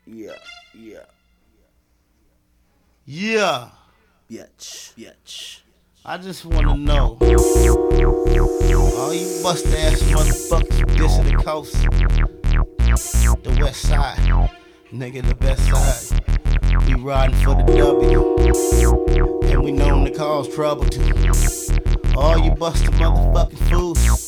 Yeah, yeah. Yeah, Bitch. I just wanna know, all you bust ass motherfuckers dissing the coast, the west side, nigga, the best side. We riding for the W, and we known to cause trouble too. All you busted motherfucking fools.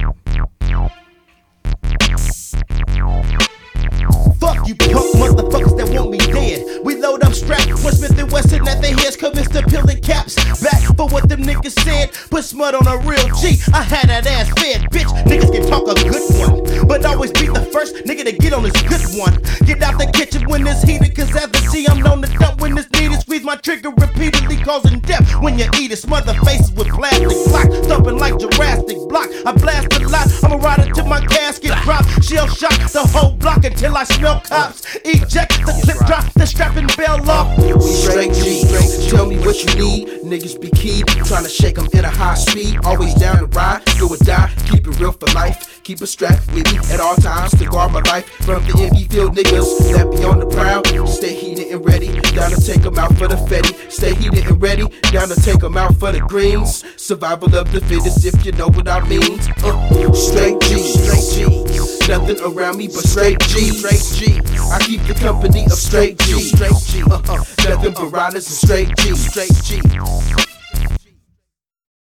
Fuck you punk motherfuckers that want me dead. We load up strapped when Smith and Wesson at their heads convinced to peeling caps. Back for what them niggas said. Put smut on a real G. I had that ass fed, bitch. Niggas can talk a good one, but always be the first nigga to get on this good one. Get out the kitchen when it's heated, cause as the G I'm known to dump when it's needed. Squeeze my trigger repeatedly, causing death when you eat it. Smother faces with plastic block, thumping like Jurassic Block. I blast a lot, I'ma ride it till my casket drop. Shell shock the whole block until I smell cops. Eject the clip drop, the strapping bell off. Straight G, tell me what you need. Niggas be keyed, trying to shake them in a high speed. Always down to ride, do or die. Keep it real for life. Keep a strap with me at all times to guard my life from the envy field niggas that be on the prowl. Stay heated and ready, down to take them out for the fetty. Stay heated and ready, down to take them out for the greens. Survival of the fittest, if you know what I mean. Straight G. Nothing around me but straight G. I keep the company of straight G. Nothing but riders and straight G.